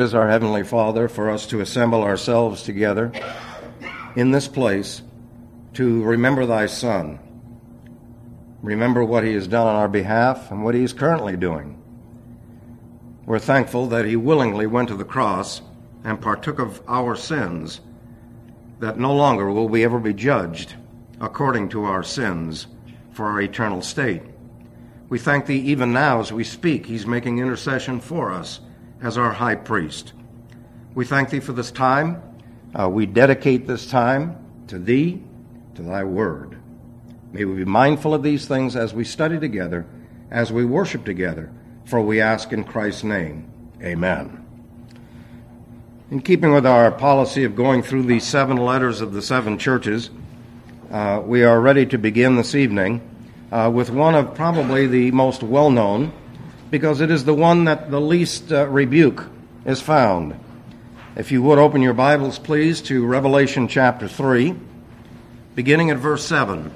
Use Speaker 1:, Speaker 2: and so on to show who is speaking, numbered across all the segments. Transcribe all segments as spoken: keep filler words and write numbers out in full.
Speaker 1: Is our Heavenly Father, for us to assemble ourselves together in this place to remember thy Son, remember what he has done on our behalf and what he is currently doing. We're thankful that he willingly went to the cross and partook of our sins, that no longer will we ever be judged according to our sins for our eternal state. We thank thee even now as we speak, he's making intercession for us as our high priest. We thank thee for this time. Uh, we dedicate this time to thee, to thy word. May we be mindful of these things as we study together, as we worship together, for we ask in Christ's name. Amen. In keeping with our policy of going through the seven letters of the seven churches, uh, we are ready to begin this evening uh, with one of probably the most well-known, because it is the one that the least uh, rebuke is found. If you would open your Bibles, please, to Revelation chapter three, beginning at verse seven.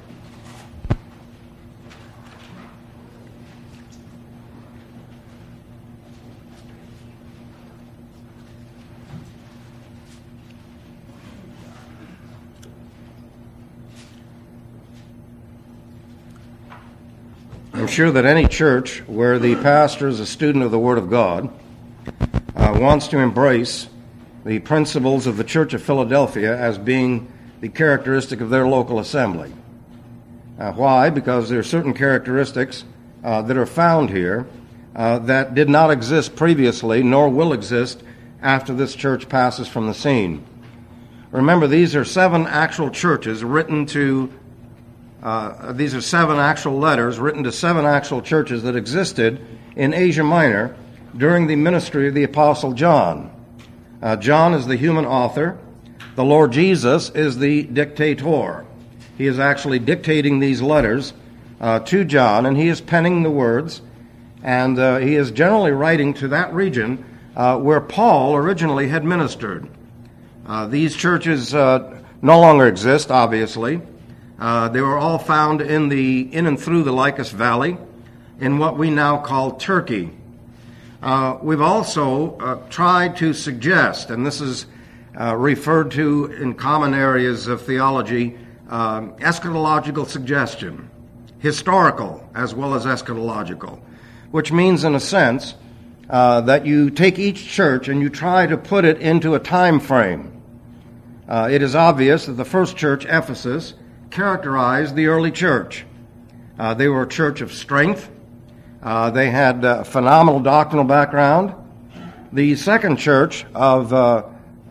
Speaker 1: I'm sure that any church where the pastor is a student of the Word of God uh, wants to embrace the principles of the Church of Philadelphia as being the characteristic of their local assembly. Uh, why? Because there are certain characteristics uh, that are found here uh, that did not exist previously, nor will exist after this church passes from the scene. Remember, these are seven actual churches written to Uh, these are seven actual letters written to seven actual churches that existed in Asia Minor during the ministry of the Apostle John. Uh, John is the human author. The Lord Jesus is the dictator. He is actually dictating these letters uh, to John, and he is penning the words, and uh, he is generally writing to that region uh, where Paul originally had ministered. Uh, these churches uh, no longer exist, obviously. Uh, they were all found in the in and through the Lycus Valley in what we now call Turkey. Uh, we've also uh, tried to suggest, and this is uh, referred to in common areas of theology, uh, eschatological suggestion, historical as well as eschatological, which means in a sense uh, that you take each church and you try to put it into a time frame. Uh, it is obvious that the first church, Ephesus, characterized the early church. Uh, they were a church of strength. Uh, they had a phenomenal doctrinal background. The second church of uh, uh,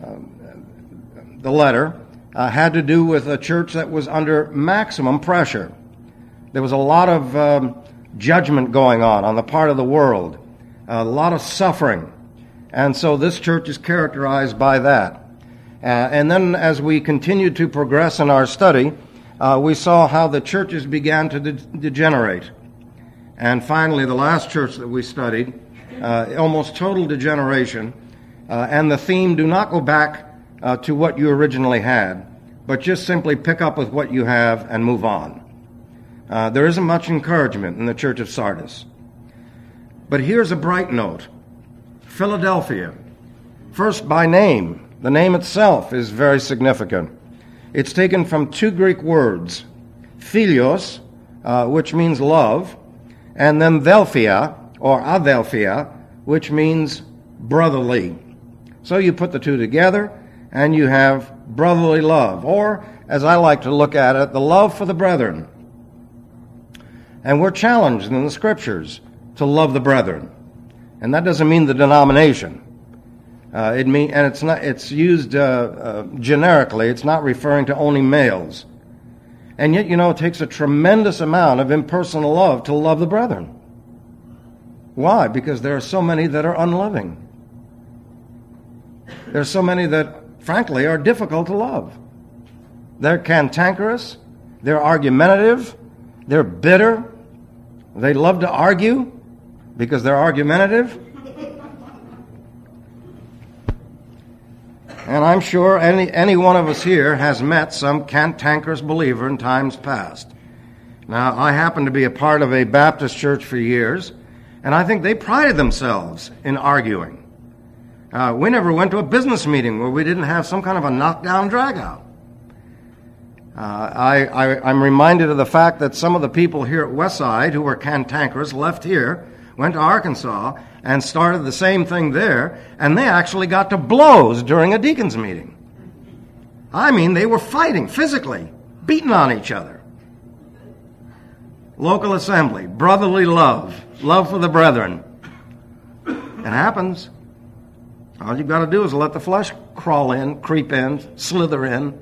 Speaker 1: the letter uh, had to do with a church that was under maximum pressure. There was a lot of um, judgment going on on the part of the world, a lot of suffering. And so this church is characterized by that. Uh, and then as we continued to progress in our study, Uh, we saw how the churches began to de- degenerate. And finally, the last church that we studied, uh, almost total degeneration. Uh, and the theme, do not go back uh, to what you originally had, but just simply pick up with what you have and move on. Uh, there isn't much encouragement in the church of Sardis. But here's a bright note. Philadelphia, first by name. The name itself is very significant. It's taken from two Greek words, philios, uh, which means love, and then delphia, or adelphia, which means brotherly. So you put the two together, and you have brotherly love, or, as I like to look at it, the love for the brethren. And we're challenged in the Scriptures to love the brethren. And that doesn't mean the denomination. Uh, it mean, and it's not. It's used uh, uh, generically. It's not referring to only males. And yet, you know, it takes a tremendous amount of impersonal love to love the brethren. Why? Because there are so many that are unloving. There are so many that, frankly, are difficult to love. They're cantankerous. They're argumentative. They're bitter. They love to argue because they're argumentative. And I'm sure any, any one of us here has met some cantankerous believer in times past. Now, I happen to be a part of a Baptist church for years, and I think they prided themselves in arguing. Uh, we never went to a business meeting where we didn't have some kind of a knockdown drag-out. Uh, I, I, I'm reminded of the fact that some of the people here at Westside who were cantankerous left here, went to Arkansas, and started the same thing there, and they actually got to blows during a deacons meeting. I mean, they were fighting physically, beating on each other. Local assembly, brotherly love, love for the brethren. It happens. All you've got to do is let the flesh crawl in, creep in, slither in.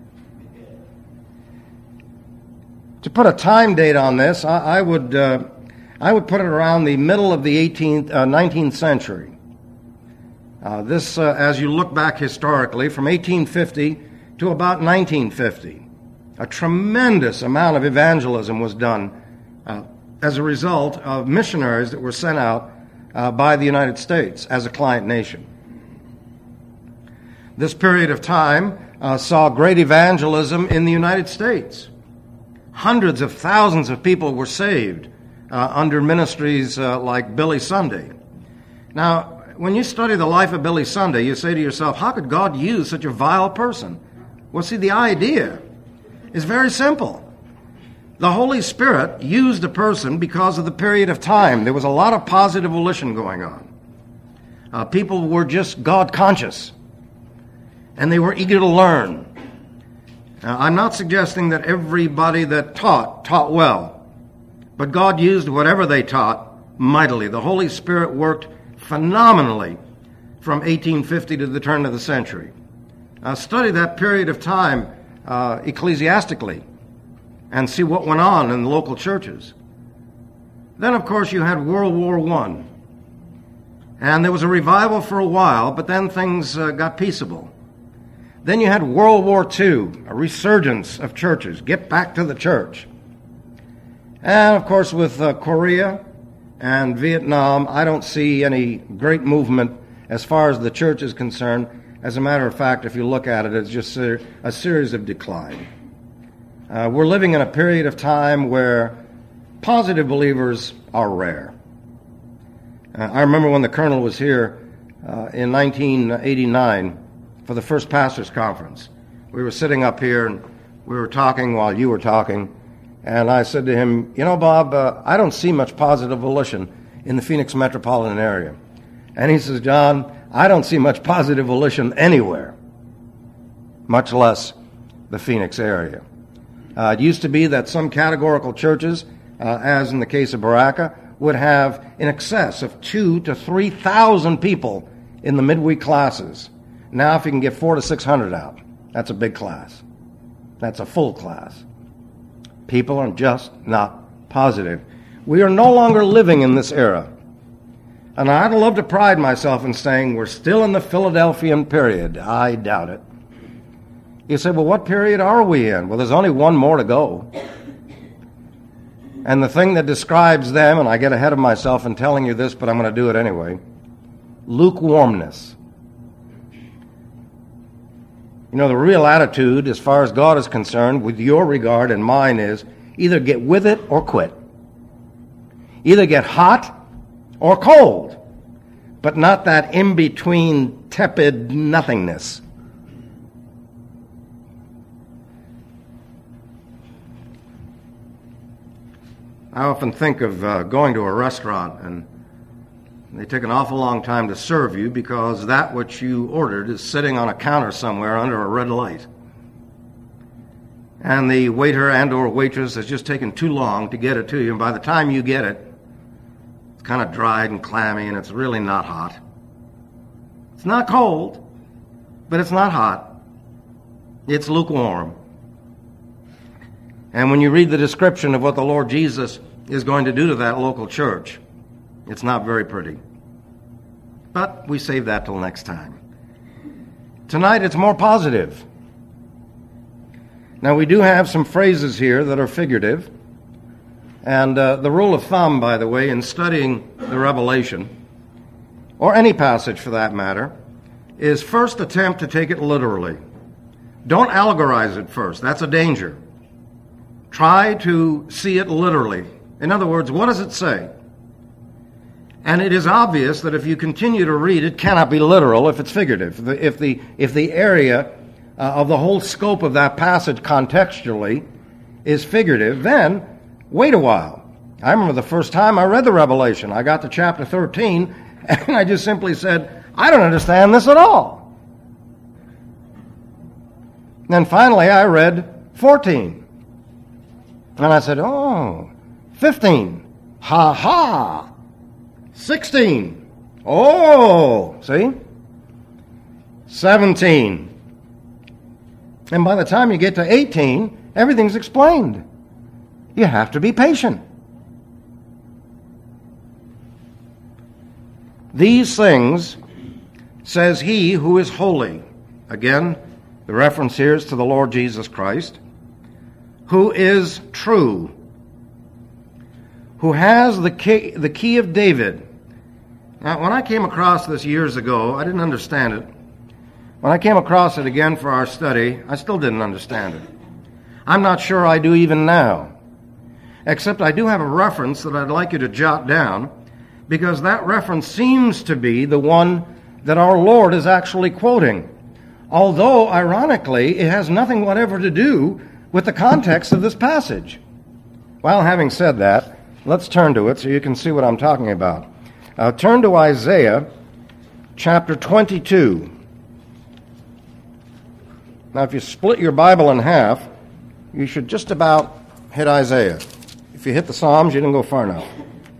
Speaker 1: To put a time date on this, I, I would uh, I would put it around the middle of the eighteenth, uh, nineteenth century. Uh, this, uh, as you look back historically, from eighteen fifty to about nineteen fifty, a tremendous amount of evangelism was done uh, as a result of missionaries that were sent out uh, by the United States as a client nation. This period of time uh, saw great evangelism in the United States. Hundreds of thousands of people were saved uh, under ministries uh, like Billy Sunday. Now, when you study the life of Billy Sunday, you say to yourself, how could God use such a vile person? Well, see, the idea is very simple. The Holy Spirit used a person because of the period of time. There was a lot of positive volition going on. Uh, people were just God conscious, and they were eager to learn. Now, I'm not suggesting that everybody that taught, taught well, but God used whatever they taught mightily. The Holy Spirit worked phenomenally from eighteen fifty to the turn of the century. Uh, study that period of time uh, ecclesiastically and see what went on in the local churches. Then, of course, you had World War One, and there was a revival for a while, but then things uh, got peaceable. Then you had World War Two, a resurgence of churches, get back to the church. And, of course, with uh, Korea and Vietnam, I don't see any great movement as far as the church is concerned. As a matter of fact, if you look at it, it's just a, a series of decline. Uh, we're living in a period of time where positive believers are rare. Uh, I remember when the Colonel was here uh, in nineteen eighty-nine for the first pastors' conference. We were sitting up here and we were talking while you were talking, and I said to him, you know, Bob, uh, I don't see much positive volition in the Phoenix metropolitan area. And he says, John, I don't see much positive volition anywhere, much less the Phoenix area. Uh, it used to be that some categorical churches, uh, as in the case of Baraka, would have in excess of two to three thousand people in the midweek classes. Now, if you can get four to six hundred out, that's a big class. That's a full class. People are just not positive. We are no longer living in this era. And I'd love to pride myself in saying we're still in the Philadelphian period. I doubt it. You say, well, what period are we in? Well, there's only one more to go. And the thing that describes them, and I get ahead of myself in telling you this, but I'm going to do it anyway, lukewarmness. You know, the real attitude, as far as God is concerned, with your regard and mine, is either get with it or quit. Either get hot or cold, but not that in-between tepid nothingness. I often think of uh, going to a restaurant, and they take an awful long time to serve you because that which you ordered is sitting on a counter somewhere under a red light. And the waiter and or waitress has just taken too long to get it to you, and by the time you get it, it's kind of dried and clammy, and it's really not hot. It's not cold, but it's not hot. It's lukewarm. And when you read the description of what the Lord Jesus is going to do to that local church, it's not very pretty. But we save that till next time. Tonight it's more positive. Now we do have some phrases here that are figurative. And uh, the rule of thumb, by the way, in studying the Revelation, or any passage for that matter, is first attempt to take it literally. Don't allegorize it first. That's a danger. Try to see it literally. In other words, what does it say? And it is obvious that if you continue to read, it cannot be literal if it's figurative. If the, if the area uh, of the whole scope of that passage contextually is figurative, then wait a while. I remember the first time I read the Revelation. I got to chapter thirteen, and I just simply said, I don't understand this at all. And then finally I read fourteen. And I said, oh, fifteen. Ha ha. sixteen. Oh, see? seventeen. And by the time you get to eighteen, everything's explained. You have to be patient. These things says he who is holy. Again, the reference here is to the Lord Jesus Christ, who is true, who has the key, the key of David. Now, when I came across this years ago, I didn't understand it. When I came across it again for our study, I still didn't understand it. I'm not sure I do even now, except I do have a reference that I'd like you to jot down, because that reference seems to be the one that our Lord is actually quoting, although, ironically, it has nothing whatever to do with the context of this passage. Well, having said that, let's turn to it so you can see what I'm talking about. Uh, turn to Isaiah chapter twenty-two. Now, if you split your Bible in half, you should just about hit Isaiah. If you hit the Psalms, you didn't go far enough.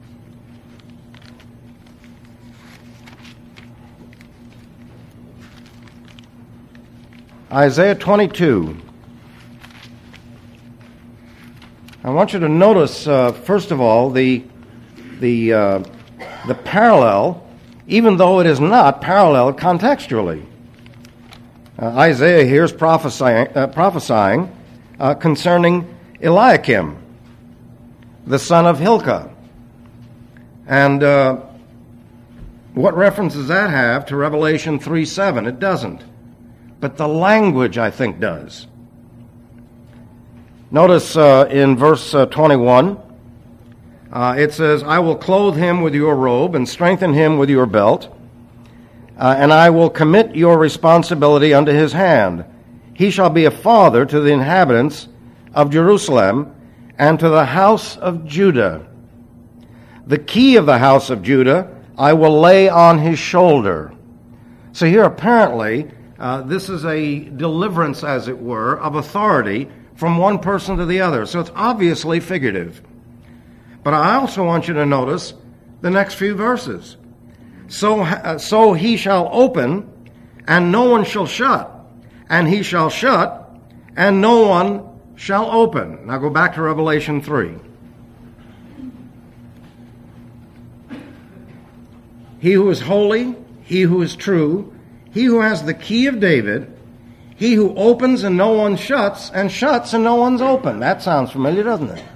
Speaker 1: Isaiah twenty-two. I want you to notice, uh, first of all, the the uh, the parallel, even though it is not parallel contextually. Uh, Isaiah here is prophesying, uh, prophesying uh, concerning Eliakim, the son of Hilkiah. And uh, what reference does that have to Revelation three seven? It doesn't. But the language, I think, does. Notice uh, in verse uh, twenty-one, uh, it says, I will clothe him with your robe and strengthen him with your belt, uh, and I will commit your responsibility unto his hand. He shall be a father to the inhabitants of Jerusalem and to the house of Judah. The key of the house of Judah I will lay on his shoulder. So here apparently, Uh, this is a deliverance, as it were, of authority from one person to the other. So it's obviously figurative. But I also want you to notice the next few verses. So, uh, so he shall open, and no one shall shut. And he shall shut, and no one shall open. Now go back to Revelation three. He who is holy, he who is true, he who has the key of David, he who opens and no one shuts, and shuts and no one's open. That sounds familiar, doesn't it?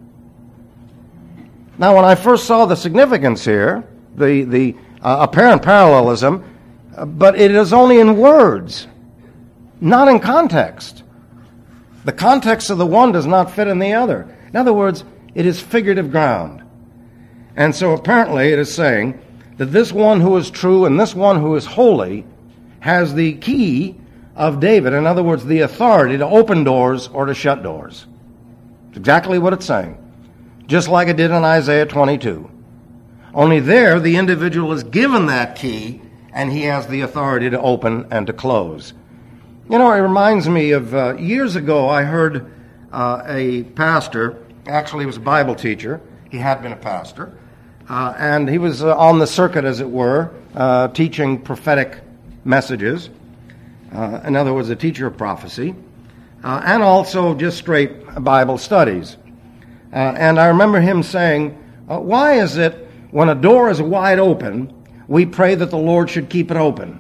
Speaker 1: Now, when I first saw the significance here, the, the uh, apparent parallelism, uh, but it is only in words, not in context. The context of the one does not fit in the other. In other words, it is figurative ground. And so apparently it is saying that this one who is true and this one who is holy has the key of David. In other words, the authority to open doors or to shut doors. It's exactly what it's saying. Just like it did in Isaiah twenty-two. Only there, the individual is given that key, and he has the authority to open and to close. You know, it reminds me of uh, years ago I heard uh, a pastor, actually he was a Bible teacher, he had been a pastor, uh, and he was uh, on the circuit, as it were, uh, teaching prophetic messages, uh, in other words, a teacher of prophecy, uh, and also just straight Bible studies. Uh, and I remember him saying, uh, why is it when a door is wide open, we pray that the Lord should keep it open?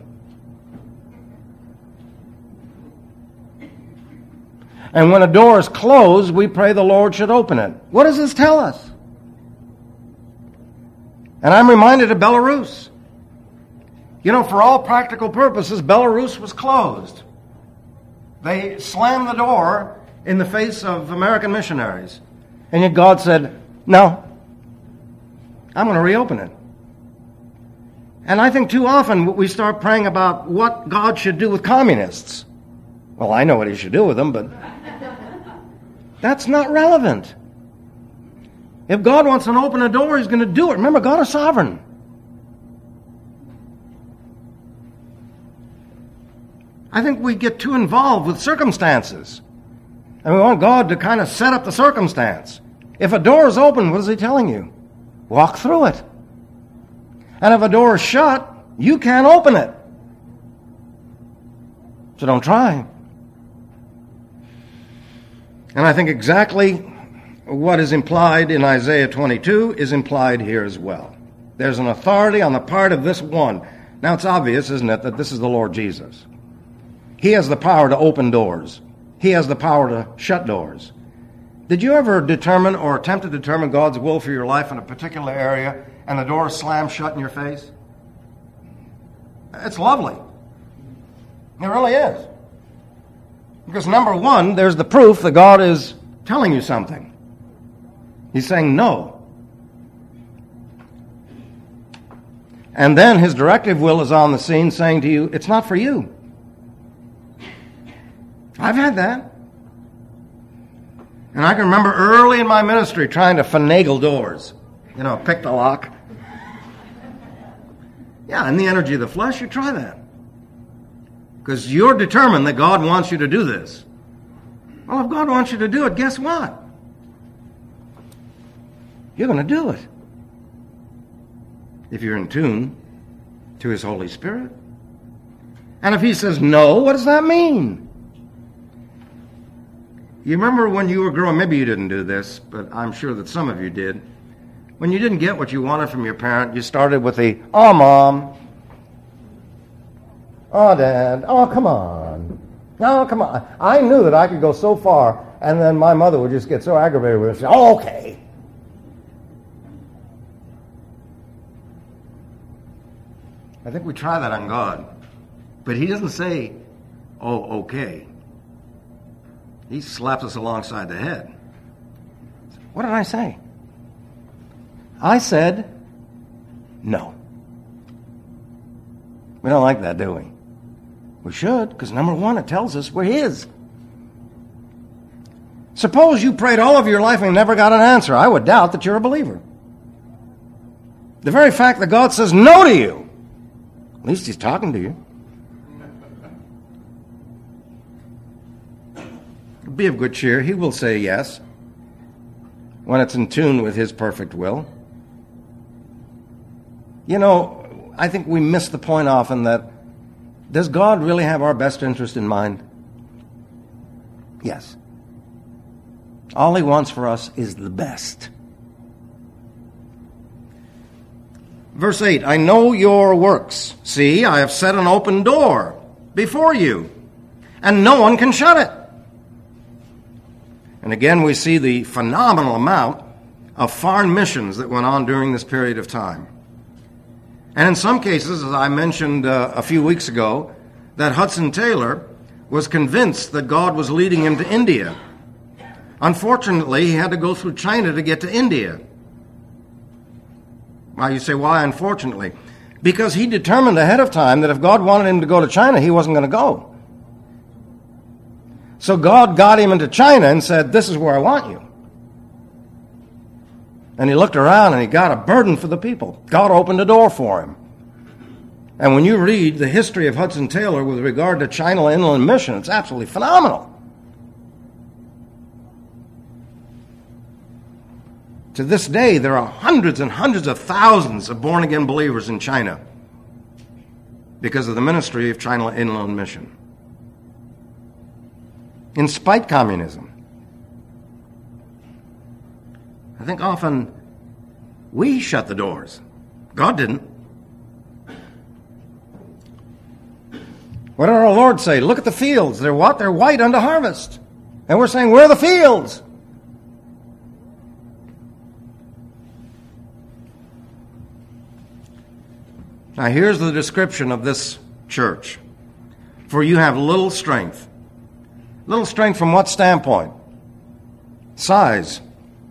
Speaker 1: And when a door is closed, we pray the Lord should open it. What does this tell us? And I'm reminded of Belarus. You know, for all practical purposes, Belarus was closed. They slammed the door in the face of American missionaries. And yet God said, no, I'm going to reopen it. And I think too often we start praying about what God should do with communists. Well, I know what he should do with them, but that's not relevant. If God wants to open a door, he's going to do it. Remember, God is sovereign. I think we get too involved with circumstances. And we want God to kind of set up the circumstance. If a door is open, what is he telling you? Walk through it. And if a door is shut, you can't open it. So don't try. And I think exactly what is implied in Isaiah twenty-two is implied here as well. There's an authority on the part of this one. Now it's obvious, isn't it, that this is the Lord Jesus. He has the power to open doors. He has the power to shut doors. Did you ever determine or attempt to determine God's will for your life in a particular area and the door slams shut in your face? It's lovely. It really is. Because number one, there's the proof that God is telling you something. He's saying no. And then his directive will is on the scene saying to you, it's not for you. I've had that. And I can remember early in my ministry trying to finagle doors. You know, pick the lock. Yeah, in the energy of the flesh, you try that. Because you're determined that God wants you to do this. Well, if God wants you to do it, guess what? You're going to do it. If you're in tune to his Holy Spirit. And if he says no, what does that mean? You remember when you were growing, maybe you didn't do this, but I'm sure that some of you did. When you didn't get what you wanted from your parent, you started with the, oh, Mom. Oh, Dad. Oh, come on. Oh, come on. I knew that I could go so far, and then my mother would just get so aggravated with it and say, oh, okay. I think we try that on God. But he doesn't say, oh, okay. He slaps us alongside the head. What did I say? I said no. We don't like that, do we? We should, because number one, it tells us we're his. Suppose you prayed all of your life and never got an answer. I would doubt that you're a believer. The very fact that God says no to you, at least he's talking to you. Be of good cheer. He will say yes when it's in tune with his perfect will. You know, I think we miss the point often that does God really have our best interest in mind? Yes. All he wants for us is the best. Verse eight, I know your works. See, I have set an open door before you, and no one can shut it. And again, we see the phenomenal amount of foreign missions that went on during this period of time. And in some cases, as I mentioned uh, a few weeks ago, that Hudson Taylor was convinced that God was leading him to India. Unfortunately, he had to go through China to get to India. Well, you say, why unfortunately? Because he determined ahead of time that if God wanted him to go to China, he wasn't going to go. So God got him into China and said, this is where I want you. And he looked around and he got a burden for the people. God opened a door for him. And when you read the history of Hudson Taylor with regard to China Inland Mission, it's absolutely phenomenal. To this day, there are hundreds and hundreds of thousands of born-again believers in China because of the ministry of China Inland Mission. In spite of communism. I think often we shut the doors. God didn't. What did our Lord say? Look at the fields. They're what? They're white unto harvest. And we're saying, where are the fields? Now here's the description of this church. For you have little strength. Little strength from what standpoint? Size.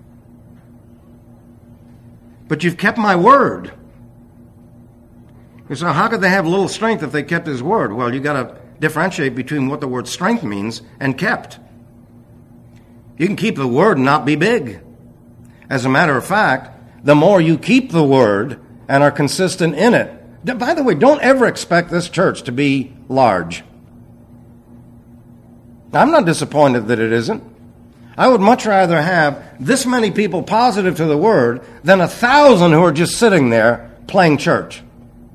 Speaker 1: But you've kept my word. You say, how could they have little strength if they kept his word? Well, you got to differentiate between what the word strength means and kept. You can keep the word and not be big. As a matter of fact, the more you keep the word and are consistent in it. By the way, don't ever expect this church to be large. I'm not disappointed that it isn't. I would much rather have this many people positive to the word than a thousand who are just sitting there playing church.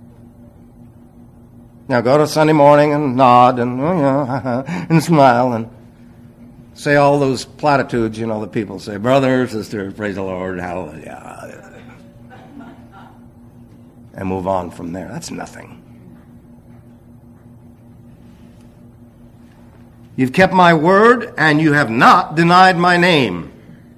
Speaker 1: Now go to Sunday morning and nod and, oh, yeah, and smile and say all those platitudes, you know, that people say, brother, sister, praise the Lord, hallelujah. And move on from there. That's nothing. You've kept my word, and you have not denied my name.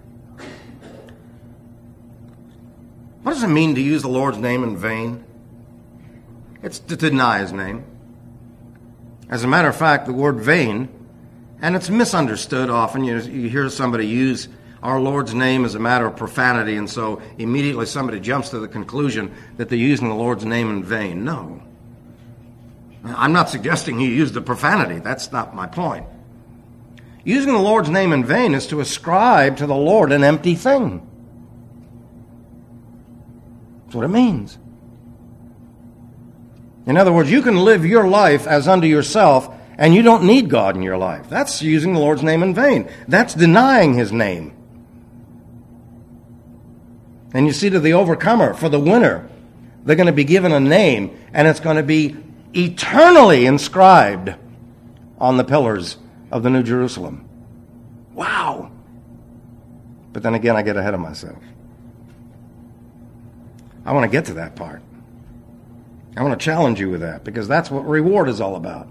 Speaker 1: What does it mean to use the Lord's name in vain? It's to deny his name. As a matter of fact, the word vain, and it's misunderstood often. You, you hear somebody use our Lord's name as a matter of profanity, and so immediately somebody jumps to the conclusion that they're using the Lord's name in vain. No. I'm not suggesting he used the profanity. That's not my point. Using the Lord's name in vain is to ascribe to the Lord an empty thing. That's what it means. In other words, you can live your life as unto yourself, and you don't need God in your life. That's using the Lord's name in vain. That's denying his name. And you see, to the overcomer, for the winner, they're going to be given a name, and it's going to be eternally inscribed on the pillars of the New Jerusalem. Wow! But then again, I get ahead of myself. I want to get to that part. I want to challenge you with that, because that's what reward is all about.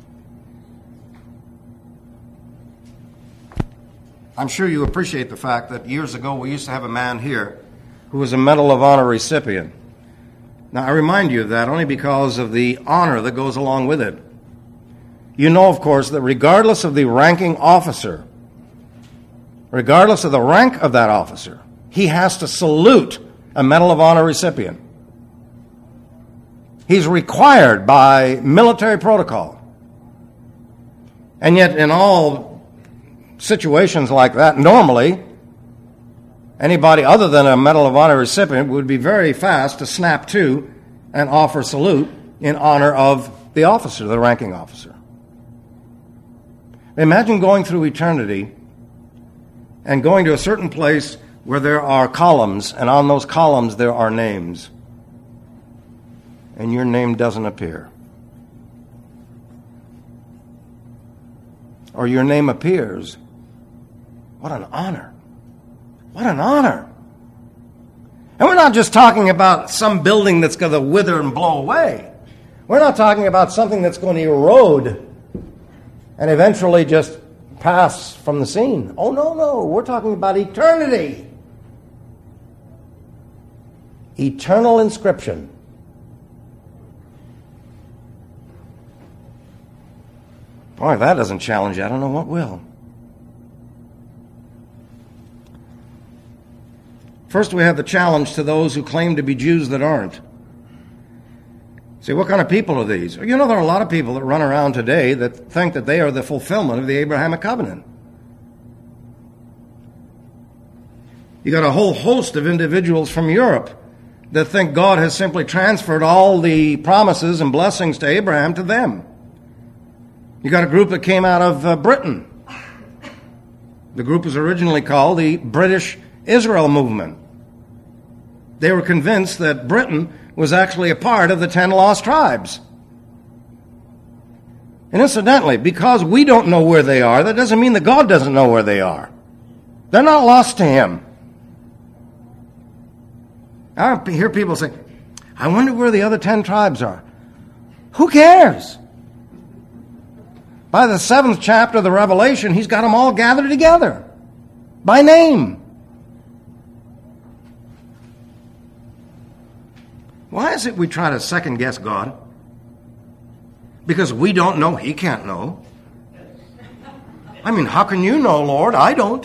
Speaker 1: I'm sure you appreciate the fact that years ago we used to have a man here who was a Medal of Honor recipient. Now, I remind you of that only because of the honor that goes along with it. You know, of course, that regardless of the ranking officer, regardless of the rank of that officer, he has to salute a Medal of Honor recipient. He's required by military protocol. And yet, in all situations like that, normally, anybody other than a Medal of Honor recipient would be very fast to snap to and offer salute in honor of the officer, the ranking officer. Imagine going through eternity and going to a certain place where there are columns, and on those columns there are names, and your name doesn't appear. Or your name appears. What an honor. What an honor. And we're not just talking about some building that's going to wither and blow away. We're not talking about something that's going to erode and eventually just pass from the scene. Oh, no, no. We're talking about eternity. Eternal inscription. Boy, if that doesn't challenge you, I don't know what will. First, we have the challenge to those who claim to be Jews that aren't. See, what kind of people are these? You know, there are a lot of people that run around today that think that they are the fulfillment of the Abrahamic covenant. You got a whole host of individuals from Europe that think God has simply transferred all the promises and blessings to Abraham to them. You got a group that came out of uh, Britain. The group was originally called the British Israel Movement. They were convinced that Britain was actually a part of the ten lost tribes. And incidentally, because we don't know where they are, that doesn't mean that God doesn't know where they are. They're not lost to him. I hear people say, I wonder where the other ten tribes are. Who cares? By the seventh chapter of the Revelation, he's got them all gathered together by name. Why is it we try to second guess God? Because we don't know, he can't know. I mean, how can you know, Lord? I don't.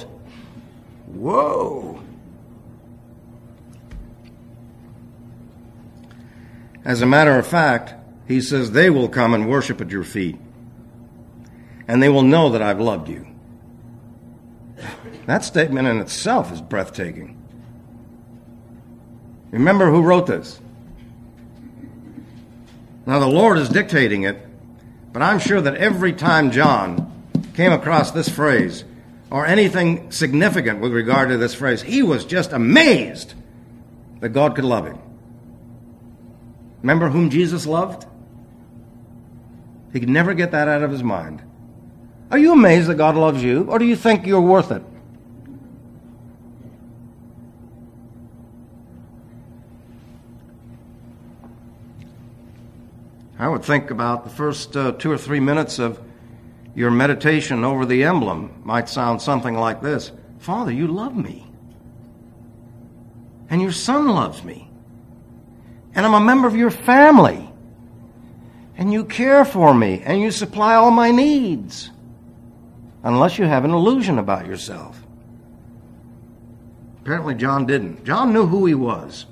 Speaker 1: Whoa. As a matter of fact, he says they will come and worship at your feet, and they will know that I've loved you. That statement in itself is breathtaking. Remember who wrote this. Now, the Lord is dictating it, but I'm sure that every time John came across this phrase or anything significant with regard to this phrase, he was just amazed that God could love him. Remember whom Jesus loved? He could never get that out of his mind. Are you amazed that God loves you, or do you think you're worth it? I would think about the first uh, two or three minutes of your meditation over the emblem might sound something like this. Father, you love me. And your Son loves me. And I'm a member of your family. And you care for me. And you supply all my needs. Unless you have an illusion about yourself. Apparently John didn't. John knew who he was.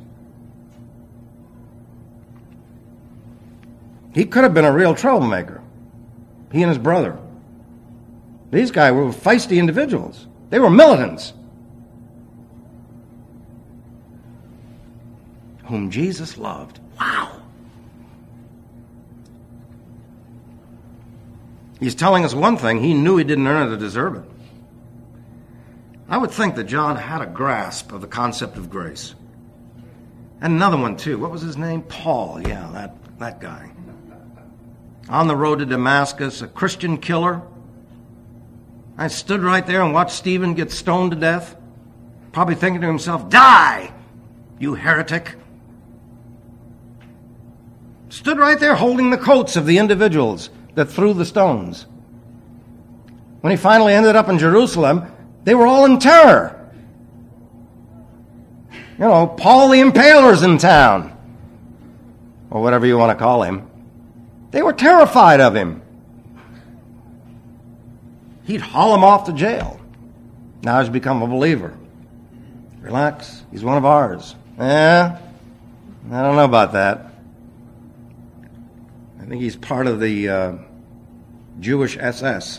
Speaker 1: He could have been a real troublemaker. He and his brother. These guys were feisty individuals. They were militants. Whom Jesus loved. Wow. He's telling us one thing. He knew he didn't earn it to deserve it. I would think that John had a grasp of the concept of grace. And another one, too. What was his name? Paul. Yeah, that, that guy. On the road to Damascus, a Christian killer. I stood right there and watched Stephen get stoned to death. Probably thinking to himself, die, you heretic. Stood right there holding the coats of the individuals that threw the stones. When he finally ended up in Jerusalem, they were all in terror. You know, Paul the Impaler's in town. Or whatever you want to call him. They were terrified of him. He'd haul him off to jail. Now he's become a believer. Relax, he's one of ours. Eh, I don't know about that. I think he's part of the uh, Jewish S S.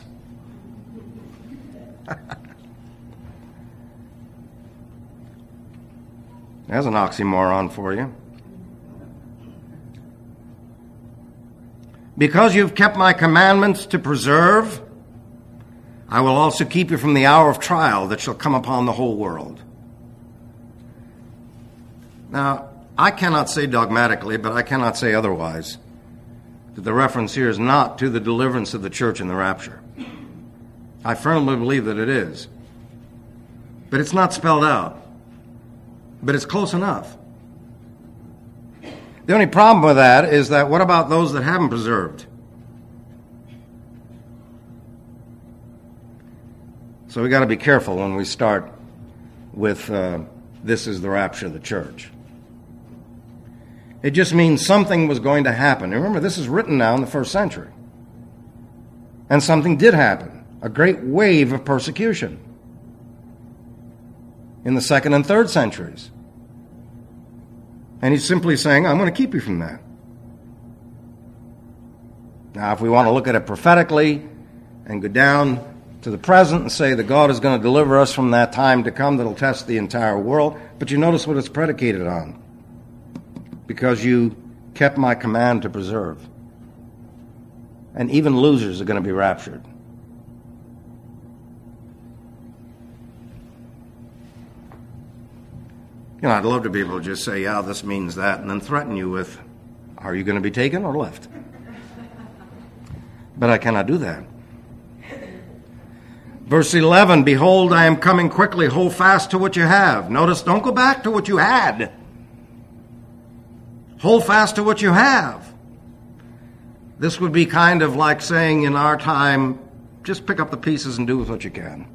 Speaker 1: There's an oxymoron for you. Because you've kept my commandments to preserve, I will also keep you from the hour of trial that shall come upon the whole world. Now, I cannot say dogmatically, but I cannot say otherwise, that the reference here is not to the deliverance of the church in the rapture. I firmly believe that it is. But it's not spelled out. But it's close enough. The only problem with that is that what about those that haven't preserved? So we got to be careful when we start with uh, this is the rapture of the church. It just means something was going to happen. Remember, this is written now in the first century. And something did happen. A great wave of persecution in the second and third centuries. And he's simply saying, I'm going to keep you from that. Now, if we want to look at it prophetically and go down to the present and say that God is going to deliver us from that time to come that'll test the entire world, but you notice what it's predicated on. Because you kept my command to preserve. And even losers are going to be raptured. You know, I'd love to be able to just say, yeah, this means that, and then threaten you with, are you going to be taken or left? But I cannot do that. Verse eleven, behold, I am coming quickly, hold fast to what you have. Notice, don't go back to what you had. Hold fast to what you have. This would be kind of like saying in our time, just pick up the pieces and do with what you can.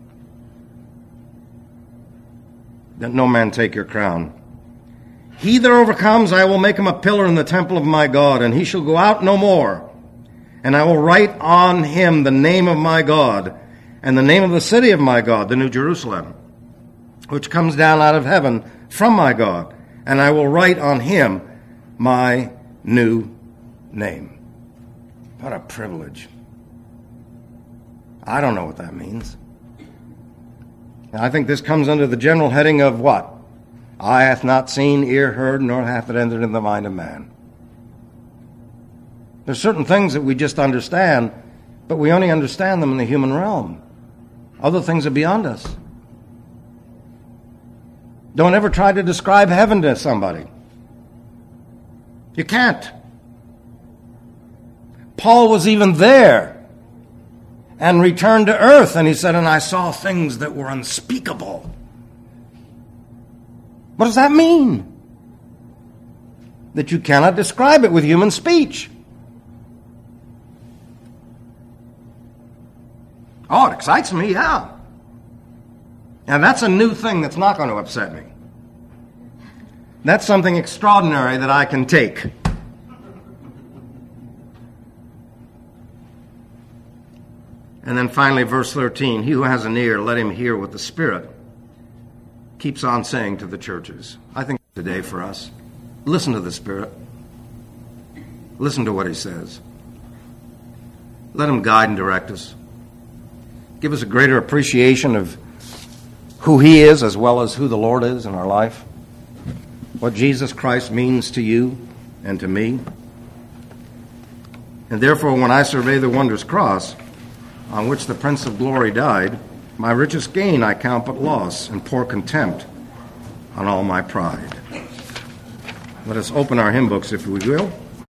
Speaker 1: That no man take your crown. He that overcomes, I will make him a pillar in the temple of my God, and he shall go out no more. And I will write on him the name of my God, and the name of the city of my God, the New Jerusalem, which comes down out of heaven from my God. And I will write on him my new name. What a privilege. I don't know what that means. And I think this comes under the general heading of what? Eye hath not seen, ear heard, nor hath it entered in the mind of man. There's certain things that we just understand, but we only understand them in the human realm. Other things are beyond us. Don't ever try to describe heaven to somebody. You can't. Paul was even there and returned to earth, and he said, and I saw things that were unspeakable. What does that mean? That you cannot describe it with human speech. Oh, it excites me, yeah. And that's a new thing that's not going to upset me. That's something extraordinary that I can take. And then finally, verse thirteen, he who has an ear, let him hear what the Spirit keeps on saying to the churches. I think today for us, listen to the Spirit. Listen to what he says. Let him guide and direct us. Give us a greater appreciation of who he is as well as who the Lord is in our life. What Jesus Christ means to you and to me. And therefore, when I survey the wondrous cross on which the Prince of Glory died, my richest gain I count but loss and pour contempt on all my pride. Let us open our hymn books, if we will.